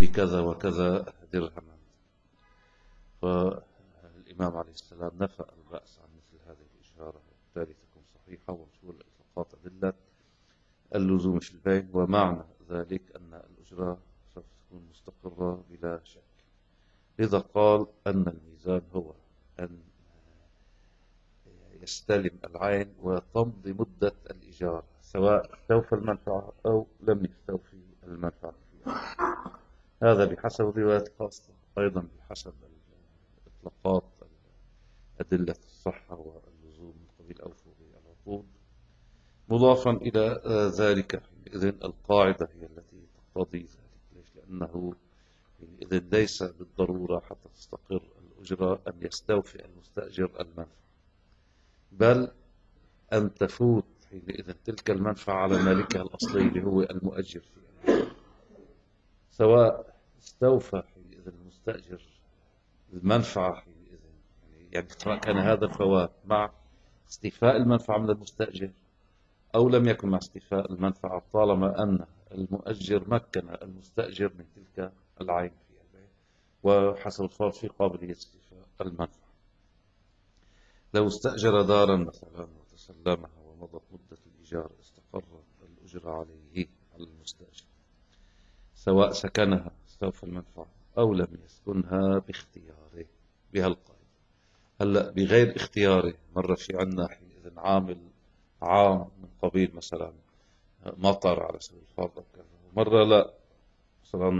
بكذا وكذا درهما. فالإمام عليه السلام نفى البأس عن مثل هذه الإشارة، وبالتالي تكون صحيحة ومشمولة إطلاقات أدلة اللزوم في البيع. ومعنى ذلك أن الأجرة سوف تكون مستقرة بلا شك. لذا قال أن الميزان هو أن يستلم العين وتمضي مدة الإيجار، سواء استوفى المنفعة أو لم يستوفي المنفعة فيها. هذا بحسب الروايات الخاصة، أيضا بحسب إطلاقات أدلة الصحة واللزوم من قبيل أوفوا بالعقود. مضافا إلى ذلك إذن القاعدة هي التي تقتضي ذلك. ليش؟ لأنه إذن ليس بالضرورة حتى تستقر الأجرة أن يستوفي المستأجر المنفعة، بل أن تفوت حينئذ تلك المنفعة على مالكها الأصلي اللي هو المؤجر فيها، سواء استوفى حينئذ المستأجر المنفعة حينئذ، يعني سواء كان هذا الفوات مع استيفاء المنفعة من المستأجر أو لم يكن مع استيفاء المنفعة، طالما أن المؤجر مكن المستأجر من تلك العين فيها، وحسب الفرض في قابلية استيفاء المنفعة. لو استأجر دارا مثلا وتسلمها ومضت مدة الإيجار، استقرت الأجرة عليه على المستأجر، سواء سكنها استوفى المنفعة أو لم يسكنها باختياره بها القاعدة. هلا بغير اختياره، مرة في عنا حينئذ عامل عام من قبيل مثلا مطر على سبيل الفرض أو كذا، مرة لا، مثلا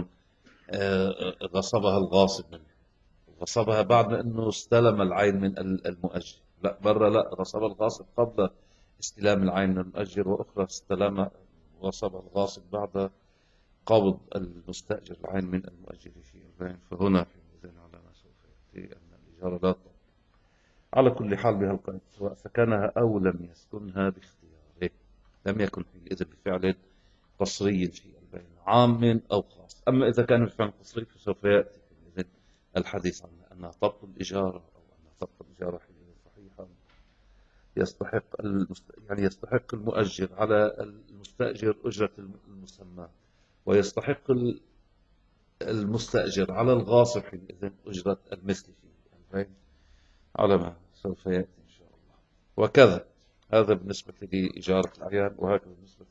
غصبها الغاصب منه، غصبها بعد أنه استلم العين من المؤجر. لا، مرة لا، غصبها الغاصب قبل استلام العين من المؤجر، وأخرى استلم غصبها الغاصب بعد قبض المستأجر العين من المؤجر في البيع. فهنا في على ما سوف يأتي أن الإجارة لا تضر. على كل حال بهالقيد، سواء سكنها أو لم يسكنها باختياره، لم يكن حينئذ بفعل قصري في البيع، عام أو خاص. أما إذا كان بفعل قصري فسوف يأتي حينئذ الحديث عنها أنها تبطل الإجارة، أو أنها تبطل الإجارة حينئذ صحيحة. يعني يستحق المؤجر على المستأجر أجرة المسمى، ويستحق المستأجر على الغاصب حينئذ أجرة المثل في البيع، على ما سوف يأتي إن شاء الله. وكذا هذا بالنسبة لإجارة الأعيان، وهكذا بالنسبة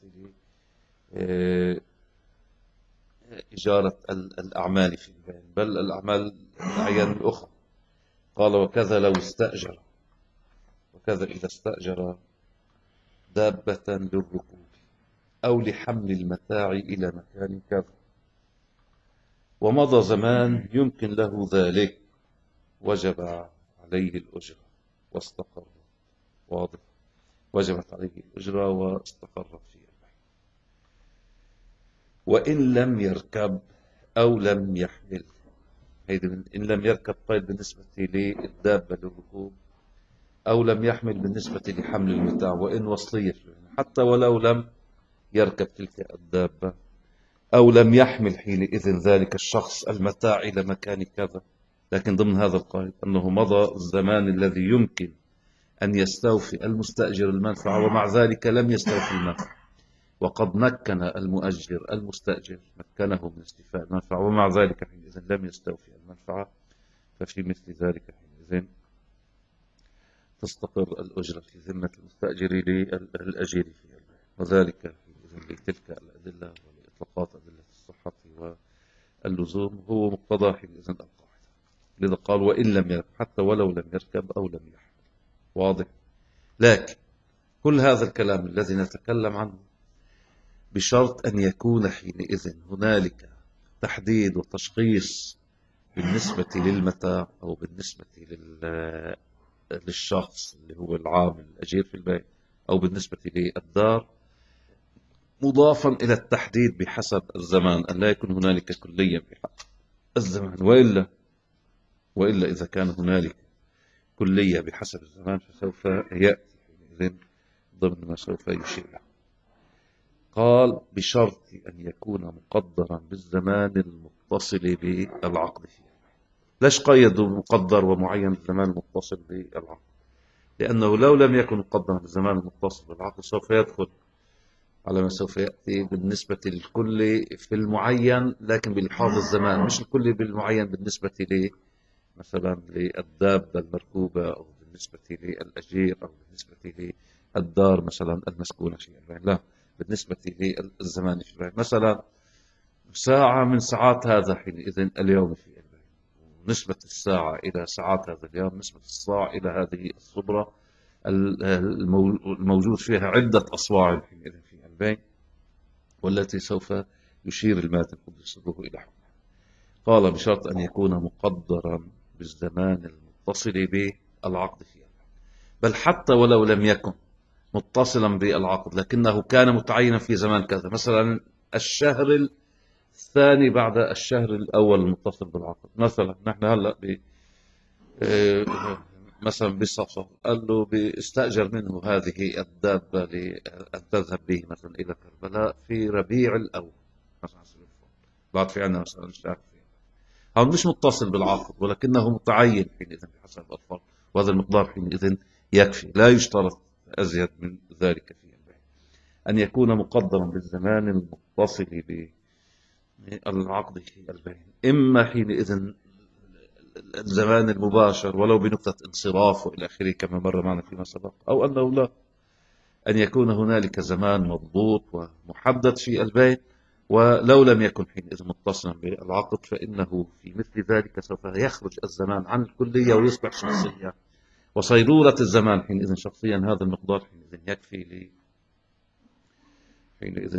لإجارة الأعمال في البيع، بل الأعمال الأعيان الأخرى. قال وكذا لو استأجر، وكذا إذا استأجر دابة للركوب أو لحمل المتاع إلى مكان كذا، ومضى زمان يمكن له ذلك، وجب عليه الأجرة واستقر. واضح؟ وجبت عليه الأجرة واستقرت فيه. وإن لم يركب أو لم يحمل، إن لم يركب قيد بالنسبة للدابة للركوب، أو لم يحمل بالنسبة لحمل المتاع، وإن وصلية، حتى ولو لم يركب تلك الدابة أو لم يحمل حينئذ ذلك الشخص المتاع إلى مكان كذا، لكن ضمن هذا القيد أنه مضى الزمان الذي يمكن أن يستوفي المستأجر المنفعة، ومع ذلك لم يستوفي المنفعة، وقد مكن المؤجر المستأجر، مكنه من استيفاء المنفعة، ومع ذلك حينئذ لم يستوفي المنفعة. ففي مثل ذلك حينئذ تستقر الأجرة في ذمة المستأجر للأجير فيها، وذلك لتلك الأدلة ولإطلاقات أدلة الصحة واللزوم هو مقتضى حينئذ القاعدة. لذا قال وإن لم يركب، حتى ولو لم يركب أو لم يحمل. واضح؟ لكن كل هذا الكلام الذي نتكلم عنه بشرط أن يكون حينئذ هنالك تحديد وتشخيص بالنسبة للمتاع، أو بالنسبة للشخص اللي هو العامل الأجير في البيت، أو بالنسبة للدار، مضافا إلى التحديد بحسب الزمان، أن لا يكون هنالك كليا بحسب الزمان. وإلا إذا كان هنالك كلية بحسب الزمان فسوف يأتي ضمن ما سوف يشير له. قال بشرط أن يكون مقدرا بالزمان المتصل بالعقد فيه. ليش قيدوا مقدر ومعين بالزمان المتصل بالعقد؟ لأنه لو لم يكن مقدرا بالزمان المتصل بالعقد سوف يدخل على ما سوف يأتي بالنسبة للكل في المعين، لكن بلحاظ الزمان، مش الكل بالمعين بالنسبة لي مثلا للدابة المركوبة، أو بالنسبة للأجير، أو بالنسبة للدار مثلا المسكونة في البيت. لا، بالنسبة للزمان في البيت مثلا ساعة من ساعات هذا حينئذ اليوم في البيت، نسبة الساعة إلى ساعات هذا اليوم، نسبة الصاع إلى هذه الصبرة الموجود فيها عدة أصواع حينئذ في البيت، والتي سوف يشير المات القدس روحه إلى حكمه. قال بشرط أن يكون مقدرا بالزمان المتصل بالعقد فيها، بل حتى ولو لم يكن متصلا بالعقد لكنه كان متعينا في زمان كذا، مثلا الشهر الثاني بعد الشهر الأول المتصل بالعقد. مثلا نحن هلأ مثلا بصفر قال له بيستأجر منه هذه الدابة لأن تذهب به مثلا إلى كربلاء في ربيع الأول مثلا، بعد في عندنا مثلا شهر، هذا مش متصل بالعقد ولكنه متعين حينئذ بحسب الفرض، وهذا المقدار حينئذ يكفي، لا يشترط أزيد من ذلك في البيع. أن يكون مقدرا بالزمان المتصل بالعقد في البيع، إما حينئذ الزمان المباشر ولو بنقطة انصراف وإلى آخره كما مر معنا فيما سبق، أو أنه لا، أن يكون هنالك زمان مضبوط ومحدد في البيت، ولو لم يكن حينئذ متصلا بالعقد فإنه في مثل ذلك سوف يخرج الزمان عن الكلية ويصبح شخصيا، وصيرورة الزمان حينئذ شخصيا. هذا المقدار حينئذ يكفي حينئذ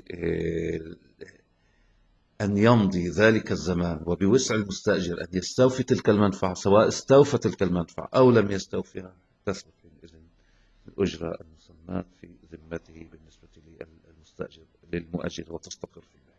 أن يمضي ذلك الزمان، وبوسع المستأجر أن يستوفي تلك المنفعة، سواء استوفى تلك المنفعة أو لم يستوفيها، تثبت حينئذ الأجرة المسماة في ذمته بالنسبة للمستأجر للمؤجر وتستقر في الله.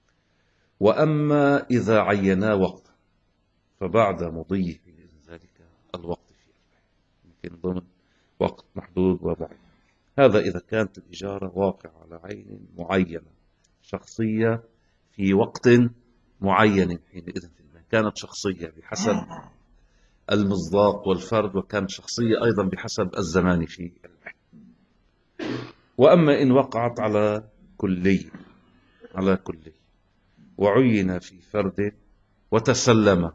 وأما إذا عينا وقتا فبعد مضيه ذلك الوقت فيه، يمكن ضمن وقت محدود وضعيف. هذا إذا كانت الإجارة واقعة على عين معينة شخصية في وقت معين حينئذ في المال، كانت شخصية بحسب المصداق والفرد، وكانت شخصية أيضا بحسب الزمان في المال. وأما إن وقعت على كلي وعين في فرد وتسلم،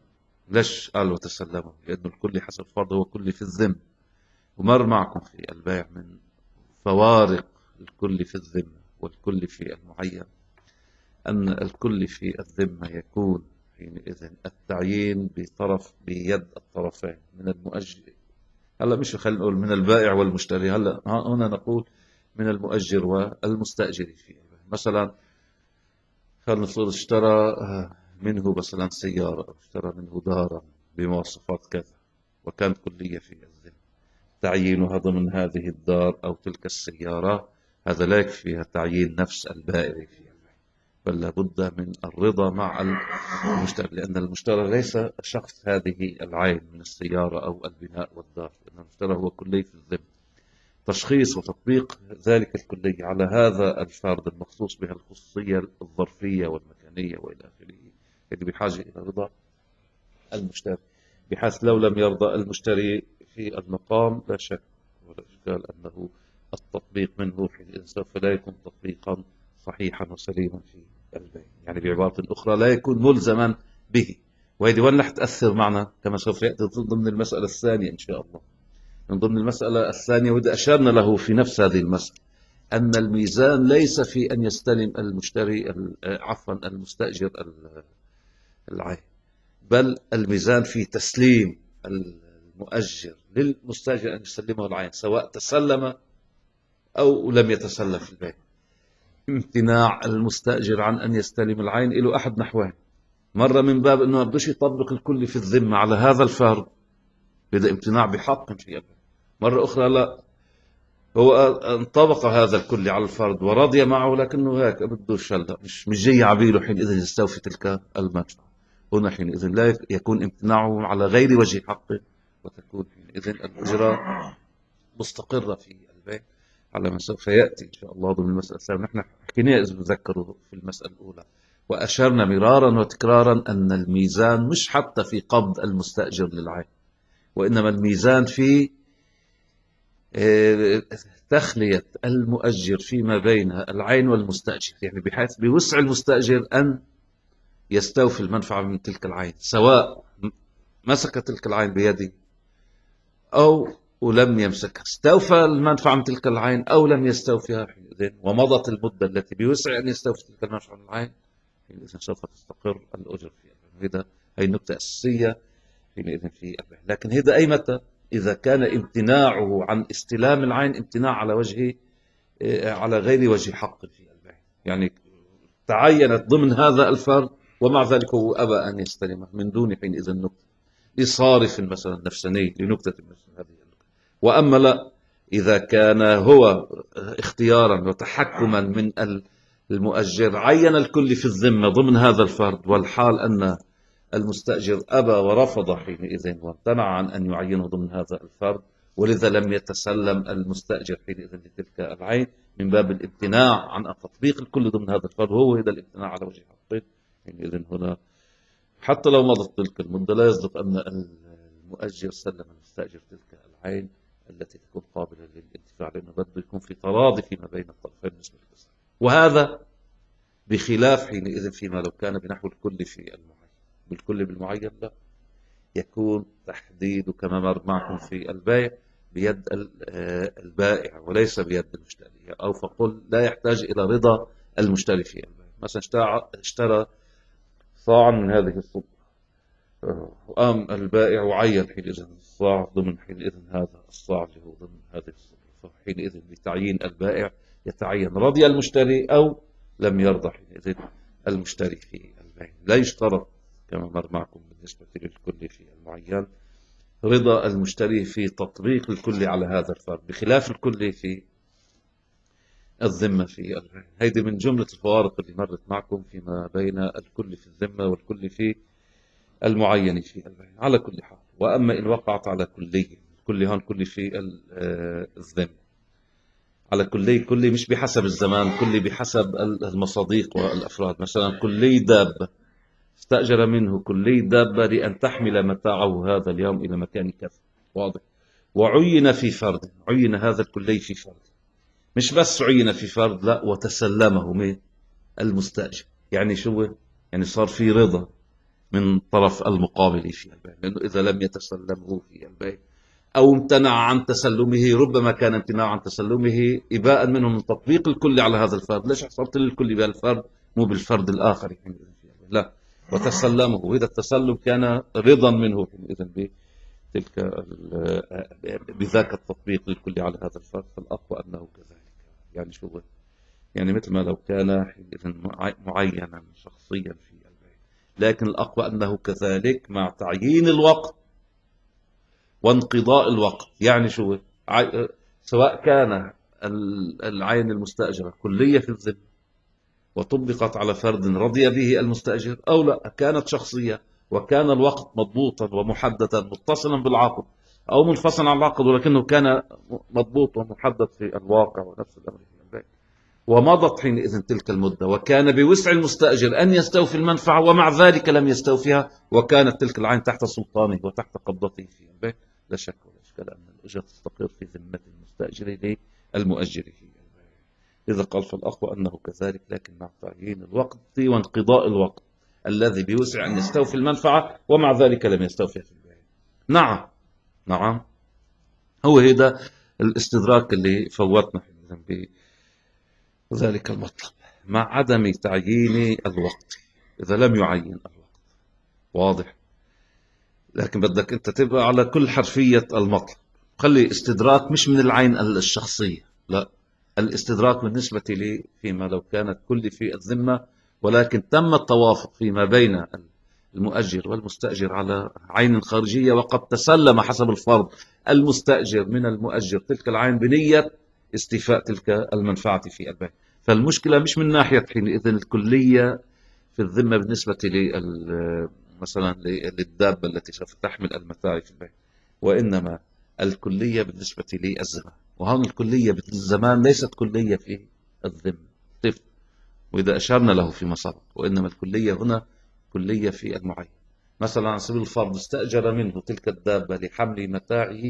ليش قال وتسلمه؟ لأنه الكل حسب فرض هو كل في الذم، ومر معكم في البيع من فوارق الكل في الذمة والكل في المعين، أن الكل في الذمة يكون حينئذ التعيين بيد الطرفين من المؤجر، هلا مش خلينا نقول من البائع والمشتري، هلا هنا نقول من المؤجر والمستأجر فيه. مثلا خلينا نقول اشترى منه مثلا سيارة، أو اشترى منه دارا بمواصفات كذا، وكانت كلية في الذمة، تعيينها ضمن هذه الدار أو تلك السيارة، هذا لا يكفيها تعيين نفس البائع فيها، بل لابد من الرضا مع المشتري، لأن المشتري ليس شخص هذه العين من السيارة أو البناء والدار، لأن المشتري هو كلي في الذمة. تشخيص وتطبيق ذلك الكلي على هذا الفرد المخصوص بها الخصوصية الظرفية والمكانية وإلى آخره، اللي بحاجة إلى رضا المشتري، بحيث لو لم يرضى المشتري في المقام لا شك ولا إشكال أنه التطبيق منه حينئذ سوف لا يكون تطبيقا صحيحا وسليما في البيع، يعني بعبارة أخرى لا يكون ملزما به. وهذه وين رح تأثر معنا كما سوف يأتي ضمن المسألة الثانية إن شاء الله. من ضمن المسألة الثانية وإذا أشرنا له في نفس هذه المسألة، أن الميزان ليس في أن يستلم المشتري عفوا المستأجر العين، بل الميزان في تسليم المؤجر للمستأجر أن يسلمه العين، سواء تسلم أو لم يتسلم في البيع. امتناع المستأجر عن أن يستلم العين له أحد نحوين، مرة من باب أنه ما بدوش يطبق الكل في الذمة على هذا الفرد، بده امتناع بحق في البيع. مرة أخرى لا، هو انطبق هذا الكل على الفرد ورضي معه، لكنه هيك بدوش هلا مش جاي عبيله حينئذ يستوفي تلك المنفعة. هنا حينئذ لا يكون امتناعه على غير وجه حقه، وتكون حينئذ الأجرة مستقرة في البيع على ما سوف يأتي إن شاء الله ضمن المسألة الثانية. نحن حكينا إذا تذكروا في المسألة الأولى، وأشرنا مرارا وتكرارا أن الميزان مش حتى في قبض المستأجر للعين، وإنما الميزان في آه، تخلية المؤجر فيما بين العين والمستأجر، يعني بحيث بوسع المستأجر أن يستوفي المنفعة من تلك العين، سواء مسك تلك العين بيده أو ولم يمسكها، استوفى المنفعة من تلك العين أو لم يستوفيها حينئذ، ومضت المدة التي بوسع أن يستوفي تلك المنفعة من العين، حينئذ سوف تستقر الأجر فيها. هي النقطة الأساسية حينئذ في البيع. لكن هذا أي متى؟ إذا كان امتناعه عن استلام العين امتناع على وجه على غير وجه حق في البيع، يعني تعينت ضمن هذا الفرد ومع ذلك هو أبى أن يستلمه من دون حينئذ النقطة لصارف مثلا نفساني لنكتة مثل هذه النكتة. وأما لا، إذا كان هو اختيارا وتحكما من المؤجر عين الكل في الذمة ضمن هذا الفرد، والحال أن المستأجر أبى ورفض حينئذ وامتنع عن أن يعينه ضمن هذا الفرد، ولذا لم يتسلم المستأجر حينئذ لتلك العين من باب الامتناع عن تطبيق الكل ضمن هذا الفرد، وهو هذا الامتناع على وجه حقه. حينئذ هنا حتى لو مضت تلك المدة لا يصدق أن المؤجر سلم المستأجر تلك العين التي تكون قابلة للانتفاع، لأنه بده يكون في تراضي فيما بين الطرفين بالنسبة للإسلام. وهذا بخلاف حينئذ فيما لو كان بنحو الكل في المعين. بالكل بالمعين لا، يكون تحديد كما مر معكم في البيع بيد البائع وليس بيد المشتري، أو فقل لا يحتاج إلى رضا المشتري في البيع. مثلا اشترى صاعا من هذه الصبح، وقام البائع وعين حينئذ الصاع ضمن حينئذ هذا الصاع اللي هو ضمن هذه الصبح، فحينئذ بتعيين البائع يتعين رضي المشتري أو لم يرضى حينئذ المشتري في البيع. لا يشترط كما مر معكم بالنسبة للكل في المعين رضا المشتري في تطبيق الكل على هذا الفرد، بخلاف الكل في الذمة في البيع. هيدي من جملة الفوارق اللي مرت معكم فيما بين الكل في الذمة والكل في المعين في البيع على كل حال. وأما إن وقعت على كلية، كل هون كل في الذمة على كلي مش بحسب الزمان، كلي بحسب المصاديق والأفراد. مثلا كلي دابة استأجر منه كلي دابة لأن تحمل متاعه هذا اليوم إلى مكان كذا، واضح، وعين في فرد، عين هذا الكلي في فرد، مش بس عين في فرد، لا وتسلمه من المستأجر. يعني شو؟ يعني صار في رضا من طرف المقابل في البيع، لأنه إذا لم يتسلمه في البيع أو امتنع عن تسلمه، ربما كان امتناع عن تسلمه إباء منه من تطبيق الكل على هذا الفرد. ليش حصلت للكل بهالفرد مو بالفرد الآخر؟ لا، وتسلمه، وإذا التسلم كان رضا منه حينئذ بتلك بذاك التطبيق للكل على هذا الفرد، فالأقوى أنه كذلك. يعني شو؟ يعني مثل ما لو كان حينئذ معينا شخصيا في البيع، لكن الأقوى أنه كذلك مع تعيين الوقت وانقضاء الوقت. يعني شو؟ سواء كان العين المستأجرة كلية في الذمة وطبقت على فرد رضي به المستأجر، أو لا كانت شخصية وكان الوقت مضبوطا ومحددا متصلا بالعقد أو منفصلا عن العقد، ولكنه كان مضبوط ومحدد في الواقع ونفس الأمر في البيع، ومضت حينئذ تلك المدة وكان بوسع المستأجر أن يستوفي المنفعة ومع ذلك لم يستوفيها، وكانت تلك العين تحت سلطانه وتحت قبضته في البيع، لا شك ولا إشكال أن الأجرة تستقر في ذمة المستأجر للمؤجر في البيع. إذا قال فالأقوى أنه كذلك، لكن مع تعيين الوقت وانقضاء الوقت الذي بوسع أن يستوفي المنفعة ومع ذلك لم يستوفي في البيع. نعم، نعم، هو هذا الاستدراك اللي فوتنا بذلك المطلب، مع عدم تعيين الوقت. إذا لم يعين الوقت، واضح، لكن بدك أنت تبقى على كل حرفية المطلب. خلي استدراك مش من العين الشخصية، لا، الاستدراك بالنسبة لي فيما لو كانت كل في الذمة ولكن تم التوافق فيما بين المؤجر والمستأجر على عين خارجية، وقد تسلم حسب الفرض المستأجر من المؤجر تلك العين بنية استيفاء تلك المنفعة في البيع. فالمشكلة مش من ناحية حينئذ الكلية في الذمة بالنسبة مثلا للدابة التي سوف تحمل المتاع في البيع، وإنما الكلية بالنسبة للزمان. وهون الكلية بالزمان ليست كلية في الذمة، وإذا أشرنا له فيما سبق، وإنما الكلية هنا كلية في المعين. مثلا على سبيل الفرض استأجر منه تلك الدابة لحمل متاعه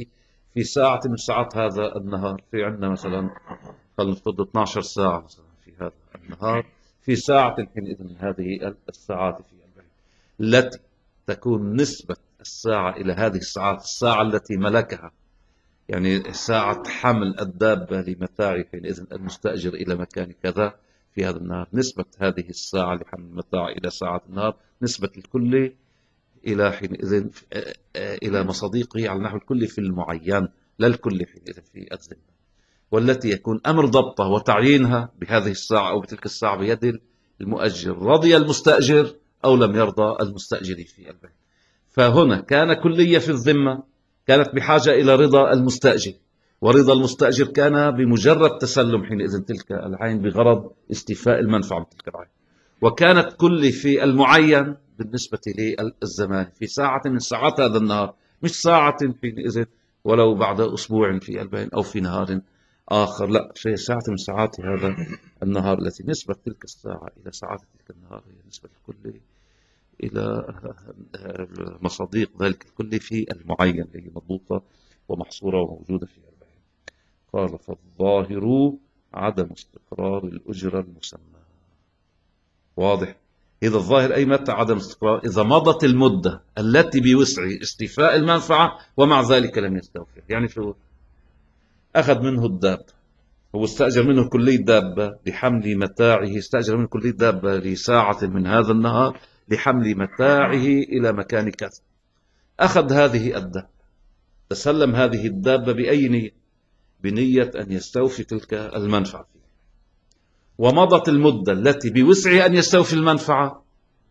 في ساعة من ساعات هذا النهار، في عندنا مثلا خلينا نفترض 12 ساعة مثلا في هذا النهار، في ساعة حينئذ من هذه الساعات في البيت التي تكون نسبة الساعة إلى هذه الساعات، الساعة التي ملكها، يعني ساعة حمل الدابة لمتاع حينئذ المستأجر إلى مكان كذا في هذا النهار، نسبة هذه الساعة لحمل المتاع إلى ساعة النهار نسبة الكل إلى حينئذ إلى مصاديقه على نحو الكل في المعين، لا الكل حينئذ في الذمة، والتي يكون أمر ضبطها وتعيينها بهذه الساعة أو بتلك الساعة بيد المؤجر، رضي المستأجر أو لم يرضى المستأجر في البيت. فهنا كان كلية في الذمة كانت بحاجة إلى رضا المستأجر، ورضا المستأجر كان بمجرد تسلم حينئذ تلك العين بغرض استيفاء المنفعة من تلك العين، وكانت كل في المعين بالنسبة للزمان في ساعة من ساعات هذا النهار، مش ساعة حينئذ ولو بعد أسبوع في البين أو في نهار آخر، لا، شيء ساعة من ساعات هذا النهار التي نسبة تلك الساعة إلى ساعات تلك النهار هي نسبة الكل إلى مصاديق ذلك الكل في المعين اللي هي مضبوطة ومحصورة وموجودة في البين. قال فالظاهر عدم استقرار الأجرة المسمى. واضح؟ إذا الظاهر أي متى عدم استقرار؟ إذا مضت المدة التي بوسع استيفاء المنفعة ومع ذلك لم يستوفي. يعني شو؟ أخذ منه الدابة، هو استأجر منه كلية دابة لحمل متاعه، استأجر منه كلية دابة لساعة من هذا النهار لحمل متاعه إلى مكان كذا، أخذ هذه الدابة، تسلم هذه الدابة بأي نية؟ بنية أن يستوفي تلك المنفعة فيه، ومضت المدة التي بوسعه أن يستوفي المنفعة.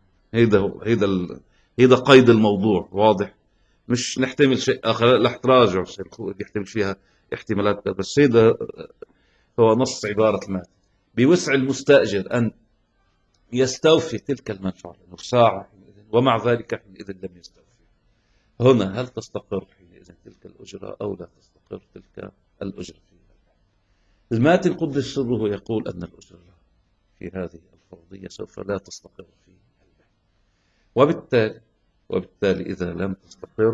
هيدا قيد الموضوع. واضح؟ مش نحتمل شيء آخر، رح تراجع يحتمل فيها احتمالات، بس هيدا هو نص عبارة المال. بوسع المستأجر أن يستوفي تلك المنفعة لأنه ساعة ومع ذلك حينئذ لم يستوفي. هنا هل تستقر حينئذ تلك الأجرة أو لا تستقر تلك الأجرة فيها؟ الماتن قدس سره يقول أن الأجرة في هذه الفرضية سوف لا تستقر فيه، وبالتالي إذا لم تستقر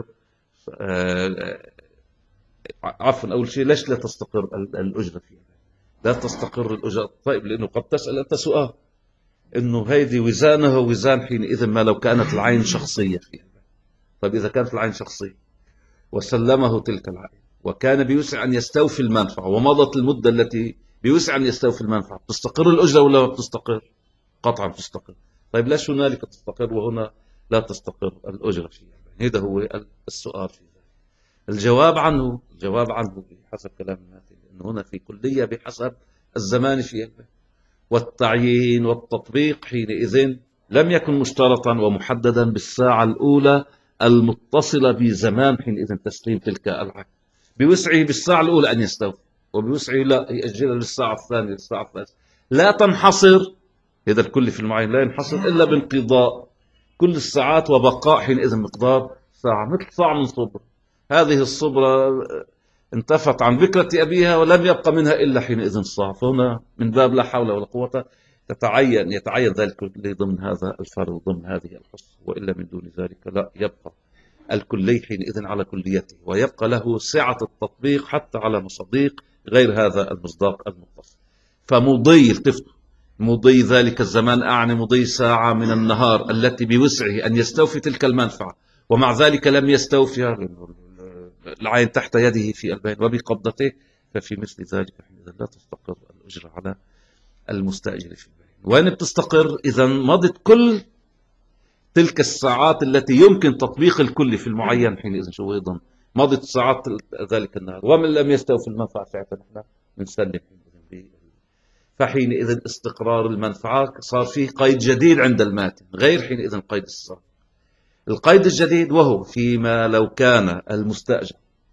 عفوا أول شيء ليش لا تستقر الأجرة فيها؟ لا تستقر الأجرة، طيب لأنه قد تسأل أنت سؤال إنه هيدي وزانها وزان حينئذ ما لو كانت العين شخصية فيها. طيب إذا كانت العين شخصية وسلمه تلك العين وكان بيوسع أن يستوفي المنفعة ومضت المدة التي بيوسع أن يستوفي المنفعة، تستقر الأجرة ولا لا تستقر؟ قطعا تستقر. طيب ليش هنالك تستقر وهنا لا تستقر الأجرة فيها؟ هذا هو السؤال في ذلك. الجواب عنه بحسب كلام الماتن أنه هنا في كلية بحسب الزمان فيها، والتعيين والتطبيق حينئذ لم يكن مشترطا ومحددا بالساعة الأولى المتصلة بزمان حينئذ تسليم تلك العين، بوسعه بالساعة الأولى أن يستوفي، وبوسعه لا يأجلها للساعة الثانية للساعة الثالثة، لا تنحصر. هذا الكل في المعين لا ينحصر إلا بانقضاء كل الساعات وبقاء حينئذ مقدار ساعة، مثل صاع من صبر. هذه الصبرة انتفت عن بكرة أبيها ولم يبقى منها إلا حينئذ صاع، فهنا من باب لا حول ولا قوة يتعين ذلك ضمن هذا الفرض ضمن هذه الحصة، وإلا من دون ذلك لا يبقى الكلي حينئذ على كليته ويبقى له سعة التطبيق حتى على مصاديق غير هذا المصداق المتصل. فمضي التفتوا مضي ذلك الزمان، أعني مضي ساعة من النهار التي بوسعه أن يستوفي تلك المنفعة ومع ذلك لم يستوفيها، العين تحت يده في البين وبقبضته، ففي مثل ذلك لا تستقر الأجرة على المستأجر في البين. وين بتستقر؟ إذا مضت كل تلك الساعات التي يمكن تطبيق الكل في المعين حينئذ شو أيضا مضت ساعات ذلك النهار، ومن لم يستوفي المنفعة ساعتها نحن بنسلم. فحينئذ استقرار المنفعة صار فيه قيد جديد عند الماتن غير حينئذ قيد السابق. القيد الجديد وهو فيما لو كان المستأجر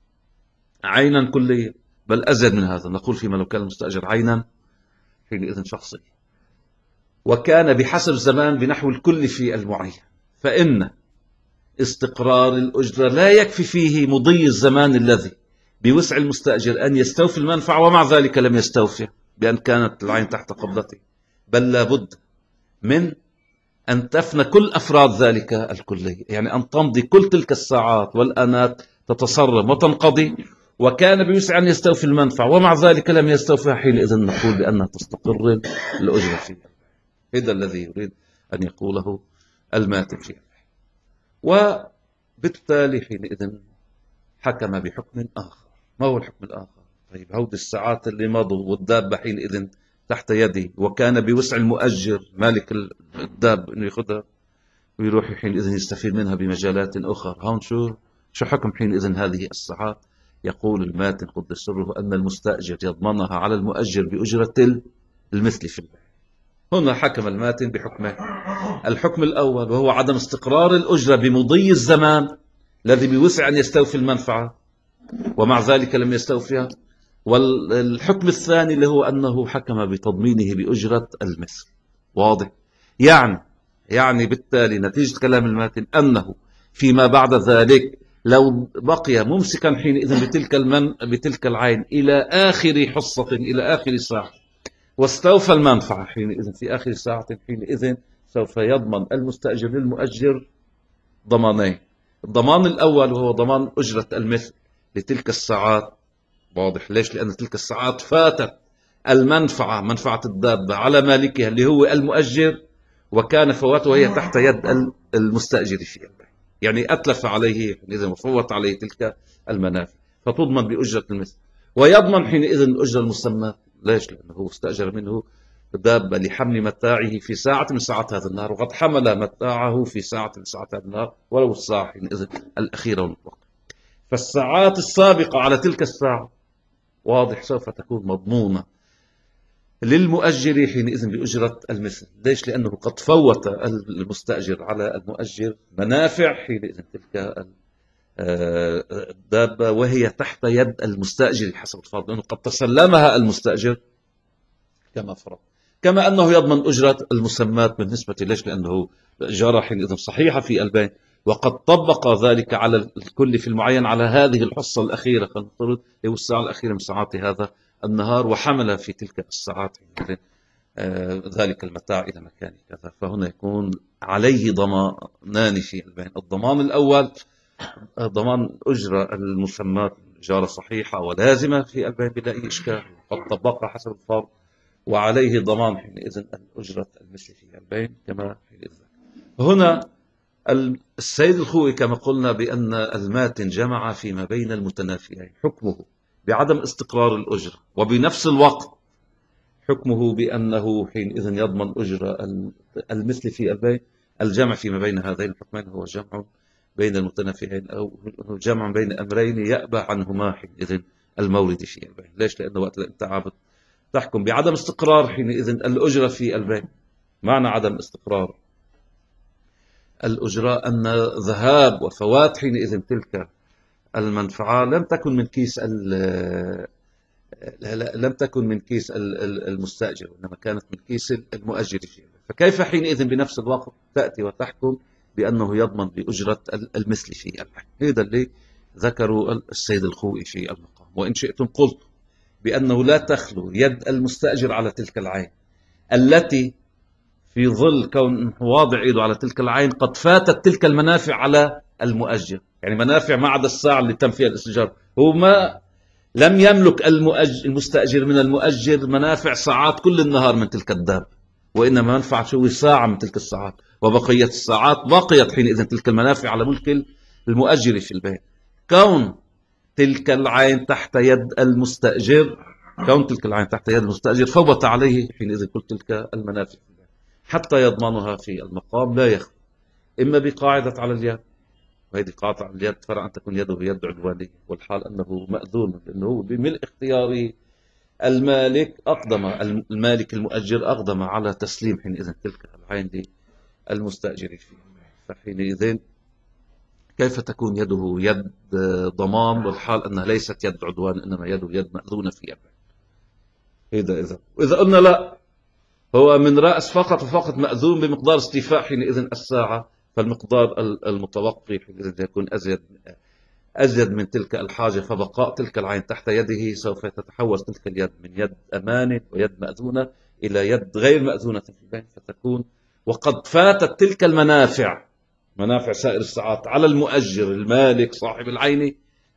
عينا كلية، بل أزيد من هذا، نقول فيما لو كان المستأجر عينا حينئذ شخصية وكان بحسب زمان بنحو الكل في المعين، فإن استقرار الأجرة لا يكفي فيه مضي الزمان الذي بوسع المستأجر أن يستوفي المنفعة ومع ذلك لم يستوفي بأن كانت العين تحت قبضته، بل لابد من أن تفنى كل أفراد ذلك الكلي، يعني أن تمضي كل تلك الساعات والآنات تتصرم وتنقضي، وكان بوسع أن يستوفي المنفعة ومع ذلك لم يستوفيها، حينئذ نقول بأنها تستقر الأجرة فيها. هذا الذي يريد أن يقوله الماتن فيها. وبالتالي حينئذ حكم بحكم آخر. ما هو الحكم الآخر؟ طيب هود الساعات اللي مضوا والدابة حينئذ تحت يدي، وكان بوسع المؤجر مالك الداب أنه يأخذها ويروح حينئذ يستفيد منها بمجالات أخرى. هون شو حكم حينئذ هذه الساعات؟ يقول الماتن قدس سره أن المستأجر يضمنها على المؤجر بأجرة المثل في البيع. هنا حكم الماتن بحكمه. الحكم الأول وهو عدم استقرار الأجرة بمضي الزمان الذي بوسع أن يستوفي المنفعة ومع ذلك لم يستوفيها. والحكم الثاني اللي هو أنه حكم بتضمينه بأجرة المثل. واضح؟ يعني بالتالي نتيجة كلام الماتن أنه فيما بعد ذلك لو بقي ممسكا حينئذ بتلك العين إلى آخر حصة، إلى آخر ساعة، واستوفى المنفعة حينئذ في آخر ساعة، حينئذ سوف يضمن المستأجر للمؤجر ضمانين. الضمان الأول وهو ضمان أجرة المثل لتلك الساعات. واضح؟ ليش؟ لأن تلك الساعات فاتت المنفعة، منفعة الدابة، على مالكها اللي هو المؤجر، وكان فواتها وهي تحت يد المستأجر فيها، يعني أتلف عليه حينئذ وفوت عليه تلك المنافع، فتضمن بأجرة المثل. ويضمن حينئذ الأجرة المسمى. ليش؟ لأنه استأجر منه دابة لحمل متاعه في ساعة من ساعات هذا النهار، وقد حمل متاعه في ساعة من ساعات هذا النهار ولو الساعة حينئذ الأخيرة والمطلقة. فالساعات السابقة على تلك الساعة واضح سوف تكون مضمونة للمؤجر حينئذ بأجرة المثل. ليش؟ لأنه قد فوت المستأجر على المؤجر منافع حينئذ تلك الدابة وهي تحت يد المستأجر حسب الفرض، لأنه قد تسلمها المستأجر كما فرض. كما أنه يضمن أجرة المسمات بالنسبة. ليش؟ لأنه جرى حينئذ صحيحة في البيع، وقد طبق ذلك على الكل في المعين على هذه الحصة الأخيرة، فلنفترض هو الساعة الأخيرة من ساعات هذا النهار، وحمل في تلك الساعات ذلك المتاع إلى مكان كذا. فهنا يكون عليه ضمانان في البيع. الضمان الأول ضمان أجرة المسمات، إجارة صحيحة ولازمة في البيع بلا أي إشكال، قد طبقها حسب الفرض، وعليه ضمان حينئذ أجرة المثل في البيع كما حينئذ. هنا السيد الخوئي كما قلنا بأن الماتن جمع فيما بين المتنافيين، حكمه بعدم استقرار الأجرة، وبنفس الوقت حكمه بأنه حينئذ يضمن أجرة المثل في البيع. الجمع فيما بين هذين الحكمين هو جمع بين المتنافيين، أو جمع بين أمرين يأبى عنهما حينئذ المورد في البيع. ليش؟ لأنه وقت الانت تحكم بعدم استقرار حينئذ الأجرة في البيع. معنى عدم استقرار الأجرة أن ذهاب وفوات حينئذ تلك المنفعة لم تكن من كيس المستأجر، وإنما كانت من كيس المؤجر فيه. فكيف حينئذ بنفس الوقت تأتي وتحكم بأنه يضمن بأجرة المثل في البيع؟ هذا اللي ذكروا السيد الخوئي في المقام. وإن شئتم قلت بأنه لا تخلو يد المستأجر على تلك العين التي في ظل كون واضع ايده على تلك العين قد فاتت تلك المنافع على المؤجر، يعني منافع ما عدا الساعة اللي تم فيها الاستئجار. هو ما لم يملك المستأجر من المؤجر منافع ساعات كل النهار من تلك الدابة، وإنما منفعة شوي ساعة من تلك الساعات، وبقية الساعات بقيت حينئذ تلك المنافع على ملك المؤجر في البيت. كون تلك العين تحت يد المستأجر فوت عليه حينئذ كل تلك المنافع حتى يضمنها في المقام لا يخلو إما بقاعدة على اليد، وهذه قاعدة على اليد فرع أن تكون يده يد عدوانية، والحال أنه مأذون لأنه بملء اختيار المالك المؤجر أقدم على تسليم حينئذ تلك العين للمستأجر فيه. فحينئذ كيف تكون يده يد ضمان والحال أنها ليست يد عدوان إنما يده يد مأذونة في يده؟ إذا قلنا لا، هو من رأس فقط وفقط مأذون بمقدار استيفاء حينئذ الساعة، فالمقدار المتوقي حينئذ يكون أزيد من تلك الحاجة، فبقاء تلك العين تحت يده سوف تتحول تلك اليد من يد أمانة ويد مأذونة إلى يد غير مأذونة في البيت، فتكون وقد فاتت تلك منافع سائر الساعات على المؤجر المالك صاحب العين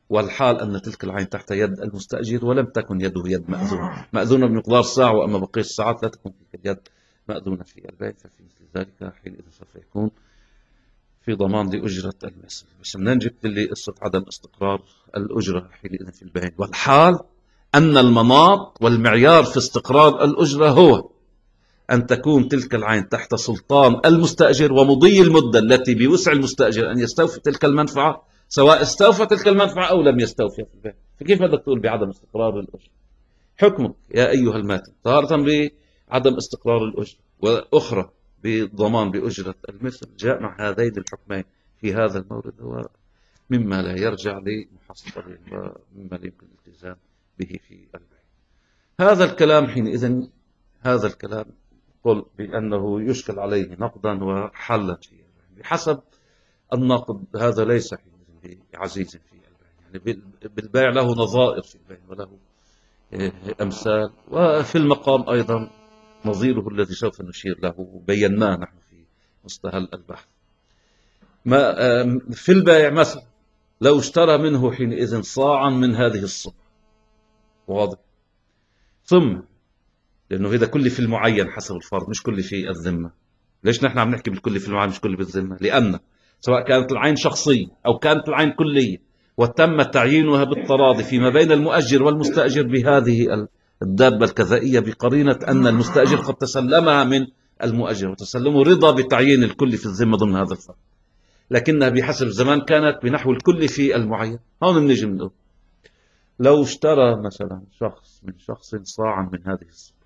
والحال أن تلك العين تحت يد المستأجر ولم تكن يده يد مأذونة بمقدار ساعة، وأما بقية الساعات لا تكون تلك اليد مأذونة في البيع. ففي مثل ذلك حينئذ سوف يكون في ضمان لأجرة المثل. بس بدنا نجيب لي قصة عدم استقرار الأجرة حينئذ في البيع، والحال أن المناط والمعيار في استقرار الأجرة هو أن تكون تلك العين تحت سلطان المستأجر، ومضي المدة التي بوسع المستأجر أن يستوفي تلك المنفعة، سواء استوفى تلك المنفعة أو لم يستوفي في البيع. فكيف بدك تقول بعدم استقرار الأجرة؟ حكمك يا أيها الماتن تارة بعدم استقرار الأجرة، وأخرى بضمان بأجرة المثل، جاء مع هذين الحكمين في هذا المورد هو مما لا يرجع لمحصل ومما لا يمكن الالتزام به في البيع. هذا الكلام حينئذ هذا الكلام قل بأنه يشكل عليه نقدا وحلا فيه بحسب الناقد. هذا ليس عزيز في البيع، يعني بالبيع له نظائر في البيع وله أمثال، وفي المقام أيضا نظيره الذي سوف نشير له وبيناه نحن في مستهل البحث. ما في البيع مثلا لو اشترى منه حينئذ صاعا من هذه الصبر، واضح، ثم لأنه هذا كل في المعين حسب الفرض مش كل في الذمة. ليش نحن عم نحكي بالكل في المعين مش كل بالذمة؟ لأن سواء كانت العين شخصية أو كانت العين كلية وتم تعيينها بالتراضي فيما بين المؤجر والمستأجر بهذه الدابة الكذائية، بقرينة أن المستأجر قد تسلمها من المؤجر وتسلمه رضا بتعيين الكل في الذمة ضمن هذا الفرض، لكنها بحسب الزمان كانت بنحو الكل في المعين. هون بنيجي بنقول لو اشترى مثلا شخص من شخص صاعا من هذه الصبر،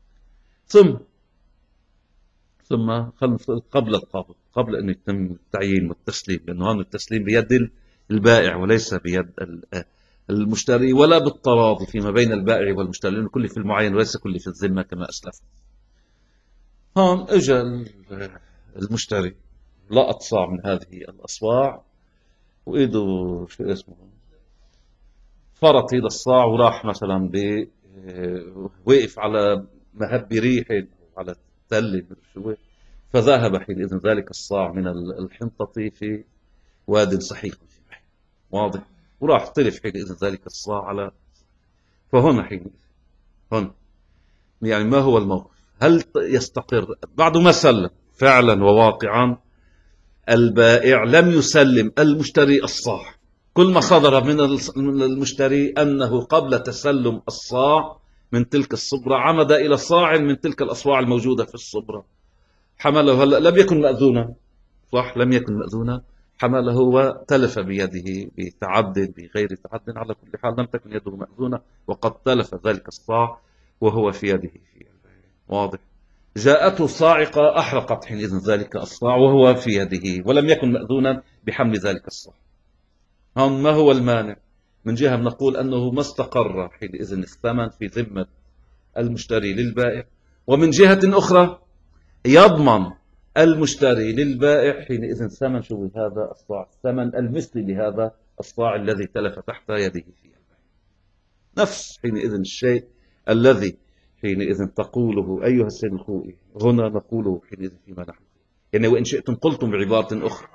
ثم قبل القبض، قبل أن يتم التعيين والتسليم، لأنه هون التسليم بيد البائع وليس بيد المشتري، ولا بالتراضي فيما بين البائع والمشتري، لأنه كل في المعين وليس كل في الذمة كما أسلف. هون اجى المشتري لقط صاع من هذه الأصواع وإيده شو اسمه فرط هذا الصاع، وراح مثلا وقف على مهب ريح على تل شو، فذهب حينئذ ذلك الصاع من الحنطة في واد سحيق في بحر، واضح، وراح طلف حينئذ ذلك الصاع على. فهنا حينئذ هنا يعني ما هو الموقف؟ هل يستقر بعد ما سلم فعلا وواقعا البائع لم يسلم المشتري الصاع؟ كل ما صدر من المشتري أنه قبل تسلم الصاع من تلك الصبرة عمد إلى صاع من تلك الأصواع الموجودة في الصبرة، حمله. هلا لم يكن مأذونا، صح، لم يكن مأذونا، حمله وتلف بيده بتعد بغير تعد، على كل حال لم تكن يده مأذونة وقد تلف ذلك الصاع وهو في يده في واضح. جاءته صاعقة أحرقت حينئذ ذلك الصاع وهو في يده ولم يكن مأذونا بحمل ذلك الصاع. هم ما هو المانع؟ من جهة نقول أنه ما استقر حينئذ الثمن في ذمة المشتري للبائع، ومن جهة أخرى يضمن المشتري للبائع حينئذ ثمن شو هذا الصاع، ثمن المثل لهذا الصاع الذي تلف تحت يده في البيع. نفس حينئذ الشيء الذي حينئذ تقوله أيها السيد الخوئي هنا نقوله حينئذ فيما نحن يعني، وإن شئتم قلتم بعبارة أخرى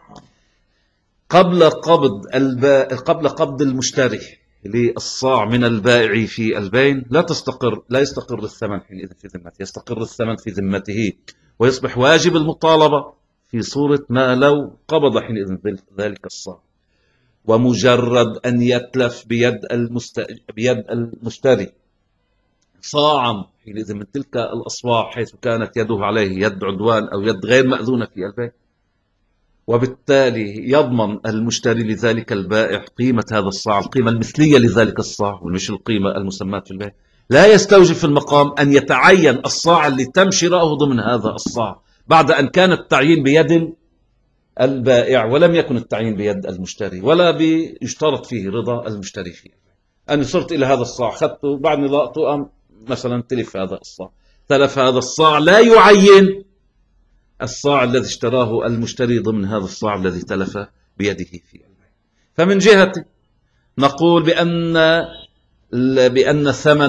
قبل قبض المشتري للصاع من البائع في البين لا يستقر الثمن حينئذ في ذمته، يستقر الثمن في ذمته ويصبح واجب المطالبة في صورة ما لو قبض حينئذ ذلك الصاع، ومجرد أن يتلف بيد المشتري صاعا حينئذ من تلك الأصواع حيث كانت يده عليه يد عدوان أو يد غير مأذونة في البيع، وبالتالي يضمن المشتري لذلك البائع قيمة هذا الصاع، القيمة المثلية لذلك الصاع ومش القيمة المسماة في البيع. لا يستوجب في المقام أن يتعين الصاع اللي تم شراؤه ضمن هذا الصاع بعد أن كان التعيين بيد البائع ولم يكن التعيين بيد المشتري، ولا بيشترط فيه رضا المشتري فيه. أنا صرت إلى هذا الصاع خدته بعد لقطه مثلا تلف هذا الصاع، تلف هذا الصاع لا يعين الصاع الذي اشتراه المشتري ضمن هذا الصاع الذي تلف بيده في البيع. فمن جهة نقول بأن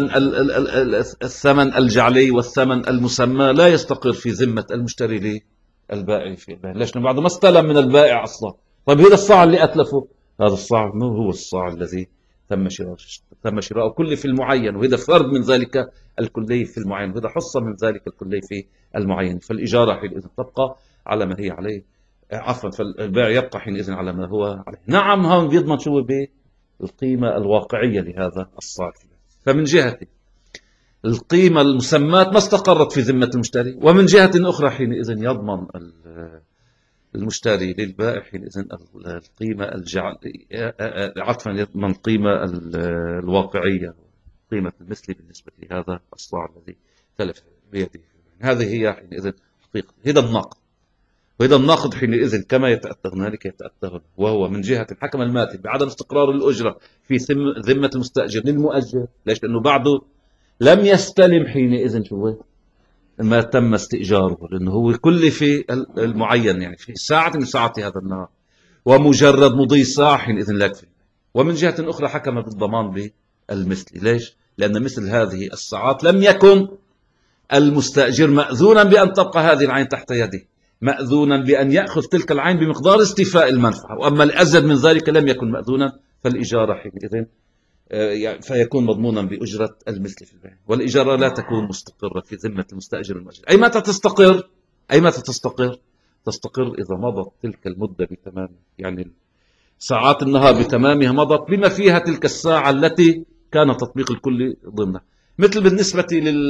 الثمن الجعلي والثمن المسمى لا يستقر في ذمة المشتري للبائع في البيع. ليش؟ بعد ما استلم من البائع أصلا. طيب هذا الصاع اللي أتلفه هذا الصاع مو هو الصاع الذي تم شراؤه كلي في المعين، وإذا فرد من ذلك الكلي في المعين، وإذا حصة من ذلك الكلي في المعين، فالإجارة حينئذ تبقى على ما هي عليه، عفوا، فالبيع يبقى حينئذ على ما هو عليه. نعم، هون بيضمن شو بالقيمة الواقعية لهذا الصاع. فمن جهة القيمة المسماة ما استقرت في ذمة المشتري، ومن جهة أخرى حينئذ يضمن المشتري للبائع حينئذ القيمة عطفا يضمن القيمة الواقعية، قيمة المثل بالنسبة لهذا الصاع الذي تلف بيده. هذه هي حينئذ حقيقة. هذا الناقض، وإذا الناقض حينئذ كما يتأتى هنالك يتأتى، وهو من جهة حكم الماتن بعدم استقرار الأجرة في ذمة المستأجر للمؤجر. ليش؟ لأنه بعده لم يستلم حينئذ شو ما تم استئجاره، لأنه هو كل في المعين، يعني في ساعة من ساعات هذا النهار، ومجرد مضي ساعة حينئذ لا يكفي. ومن جهة أخرى حكم بالضمان بالمثل. ليش؟ لأن مثل هذه الساعات لم يكن المستأجر مأذونا بأن تبقى هذه العين تحت يده، مأذونا بأن يأخذ تلك العين بمقدار استيفاء المنفعة، وأما الأزيد من ذلك لم يكن مأذونا، فالإجارة حينئذ فيكون مضمونا بأجرة المثل في البيع. والإجارة لا تكون مستقرة في ذمة المستأجر المؤجر. أي متى تستقر؟ أي متى تستقر؟ تستقر إذا مضت تلك المدة بتمامها، يعني ساعات النهار بتمامها مضت بما فيها تلك الساعة التي كان تطبيق الكل ضمنها. مثل بالنسبة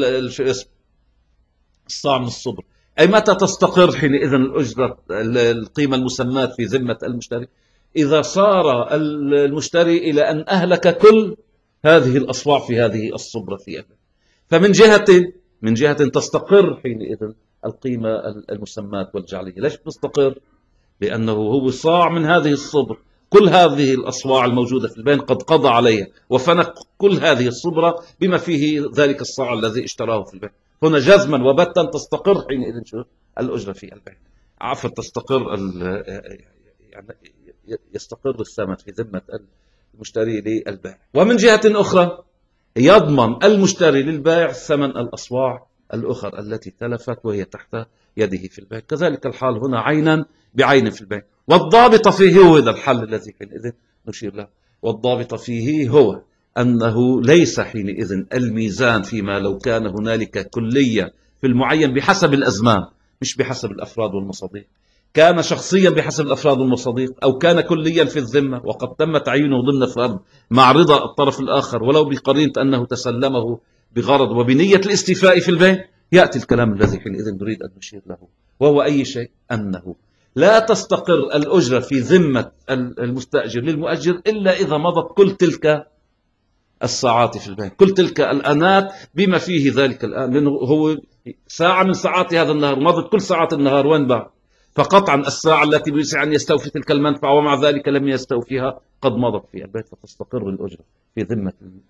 الصاع من الصبر، أي متى تستقر حينئذ الأجرة القيمة المسماة في ذمة المشتري؟ إذا صار المشتري إلى أن أهلك كل هذه الأصواع في هذه الصبرة في أبد. فمن جهة من جهة تستقر حينئذ القيمة المسماة والجعلية. ليش تستقر؟ لأنه هو صاع من هذه الصبر، كل هذه الأصواع الموجودة في البين قد قضى عليها وفنق كل هذه الصبرة بما فيه ذلك الصاع الذي اشتراه في البين. هنا جزما وبتا تستقر حينئذ شو الأجرة في البيع. عفوا، تستقر يعني يستقر الثمن في ذمة المشتري للبائع. ومن جهة أخرى يضمن المشتري للبائع ثمن الأصواع الأخرى التي تلفت وهي تحت يده في البيع. كذلك الحال هنا عينا بعين في البيع. والضابط فيه هو هذا الحل الذي حينئذ نشير له. والضابط فيه هو أنه ليس حينئذ الميزان فيما لو كان هنالك كلية في المعين بحسب الأزمان، مش بحسب الأفراد والمصاديق. كان شخصيا بحسب الأفراد والمصاديق، أو كان كليا في الذمة وقد تم تعيينه ضمن فرد مع رضا الطرف الآخر ولو بقرينة أنه تسلمه بغرض وبنية الاستيفاء في البيع، يأتي الكلام الذي حينئذ نريد أن نشير له، وهو أي شيء؟ أنه لا تستقر الأجرة في ذمة المستأجر للمؤجر إلا إذا مضت كل تلك الساعات في البيع، كل تلك الآنات بما فيه ذلك الآن، لأنه هو ساعة من ساعات هذا النهار مضت كل ساعات النهار وين بعد؟ فقطعا الساعة التي بيسع أن يستوفي تلك المنفعة ومع ذلك لم يستوفيها قد مضت في البيت، فتستقر الأجرة في ذمة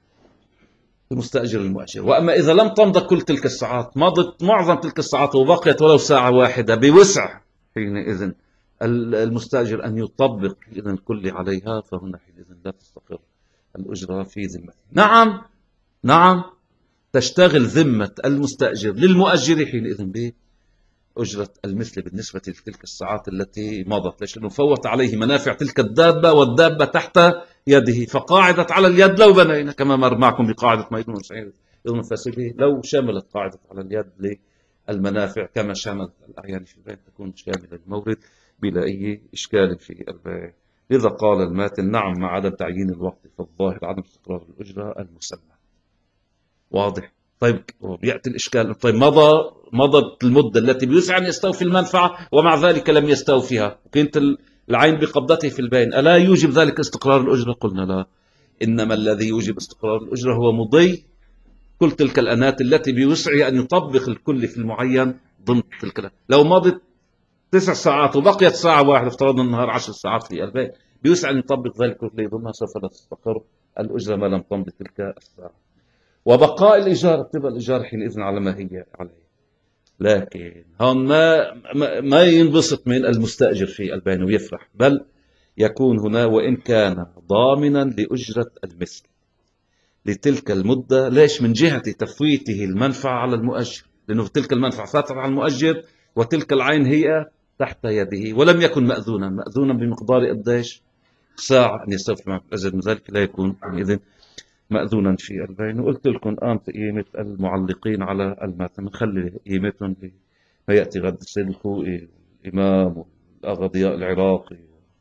المستأجر المؤجر. وأما إذا لم تمض كل تلك الساعات، مضت معظم تلك الساعات وبقيت ولو ساعة واحدة، بوسع حينئذ المستأجر أن يطبق إذن الكل عليها، فهنا حينئذ لا تستقر الأجرة في ذمته. نعم، نعم، تشتغل ذمة المستأجر للمؤجر حينئذ بأجرة المثل بالنسبة لتلك الساعات التي مضت. ليش؟ لأنه فوت عليه منافع تلك الدابة، والدابة تحت يده. فقاعدة على اليد لو بنينا، كما مر معكم بقاعدة ما يدون سعيد يوم فاسده، لو شملت قاعدة على اليد للمنافع كما شملت الأعيان في البيت تكون شاملة المورد بلا أي إشكال في البيع. لذا قال الماتن: نعم، مع عدم تعيين الوقت فالظاهر عدم استقرار الأجرة المسمى. واضح؟ طيب يأتي الإشكال: طيب مضت المدة التي بيسعى أن يستوفي المنفعة ومع ذلك لم يستوفيها، وكنت العين بقبضته في البين، ألا يوجب ذلك استقرار الأجرة؟ قلنا لا، إنما الذي يوجب استقرار الأجرة هو مضي كل تلك الأنات التي بيسعى أن يطبق الكل في المعين ضمن تلك. لو مضت 9 ساعات وبقيت ساعة واحدة، افترضنا النهار 10 ساعات في البيت، بيسعى أن يطبق ذلك كله ضمنها، سوف لا تستقر الأجرة ما لم تمضي تلك الساعة. وبقاء الإيجار تبقى الإيجار حينئذ على ما هي عليه. لكن هون ما ينبسط من المستأجر في البين ويفرح، بل يكون هنا وإن كان ضامنا لأجرة المثل لتلك المدة. ليش؟ من جهة تفويته المنفعة على المؤجر، لأنه تلك المنفعة فاتت على المؤجر وتلك العين هي تحت يده، ولم يكن مأذونا بمقدار قديش؟ ساعة أن يستوفي معك أزيد من ذلك لا يكون حينئذ مأذونا في البين. وقلت لكم قامت قيمة المعلقين على المتن، نخلي قيمتهم لما يأتي غد السيد الخوئي والإمام والأغا ضياء العراقي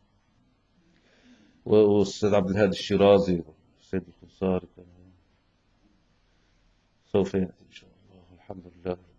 والسيد عبد الهادي الشيرازي والسيد الخنصاري. سوف يأتي إن شاء الله. الحمد لله.